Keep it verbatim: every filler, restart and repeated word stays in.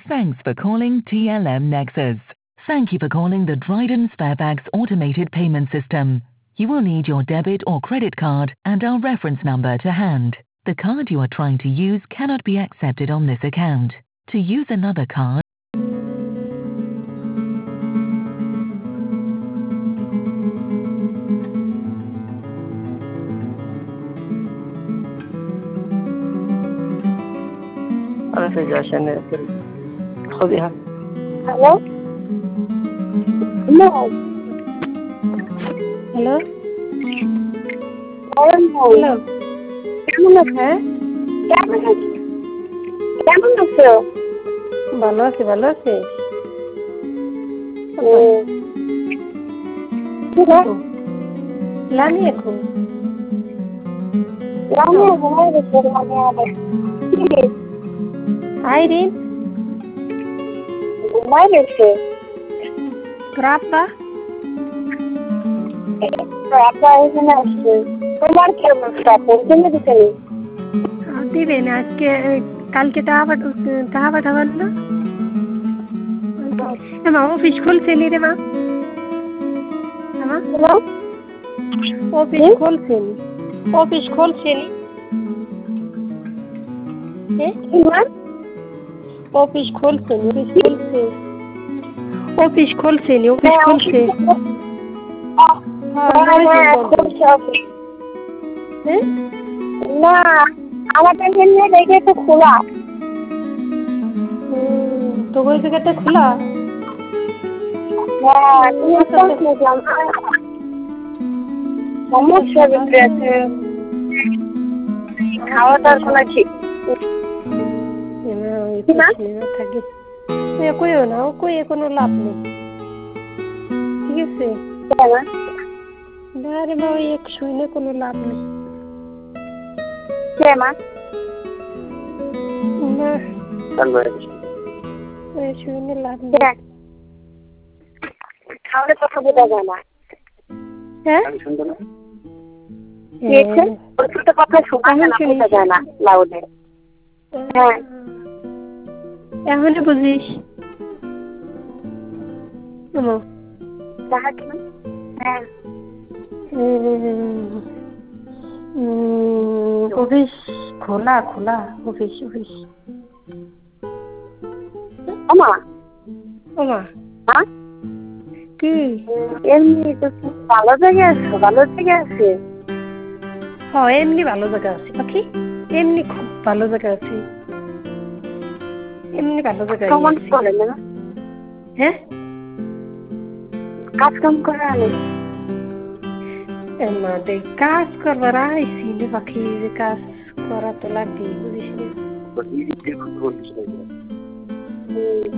Thanks for calling T L M Nexus. Thank you for calling the Dryden Sparebags automated payment system. You will need your debit or credit card and our reference number to hand. The card you are trying to use cannot be accepted on this account. To use another card, خذيها. Hello? No. Hello hello কেমন আছো? হ্যাঁ কেমন আছো? কেমন আছো? ভালো আছি ভালো আছি লানি এখন লামিয়া ঘুমাই গেছে লামিয়া আইরিন ঘুমাই গেছে রাপা আপা এখানে আসছে তোমার কেমন পৌঁছে দিতে দিবে না আজকে কালকে টাকা টাকা পাঠাবেন না মা অফিস খুলছে নি রে মা অফিস খুলছে নি অফিস খুলছে নি অফিস খুলছে নি অফিস খুলছে অফিস খুলছে নি অফিস খুলছে না আমাদের জন্য দেখে তো খোলা তো ওই জায়গাটা খোলা হ্যাঁ সমস্যা ভিতরে আছে খাওয়া দাওয়ার কোনো ঠিক থাকে কইও না ও কই কোনো লাভ নেই ঠিক আছে আরে মা ওই এক শুনে কোনো লাভ নেই কে মা না ওই শুনে লাভ নেই খাওয়ালে কথা বোঝা যায় না হ্যাঁ কথা শোনা বোঝা যায় না লাউডে হ্যাঁ এখনই বুঝিস হ্যাঁ অফিস খোলা খোলা অফিস অফিস ওমা ওমা হ্যাঁ কি এমনি তো ভালো জায়গায় আছো ভালো জায়গায় আছে হ্যাঁ এমনি ভালো জায়গা আছে পাখি এমনি খুব ভালো জায়গা আছে এমনি ভালো জায়গা কেমন করে না হ্যাঁ কাজ কাম করে আনে মা দেখ কাজ করবার আইসি রে পাখি যে কাজ করা তো লাগবেই বুঝিস না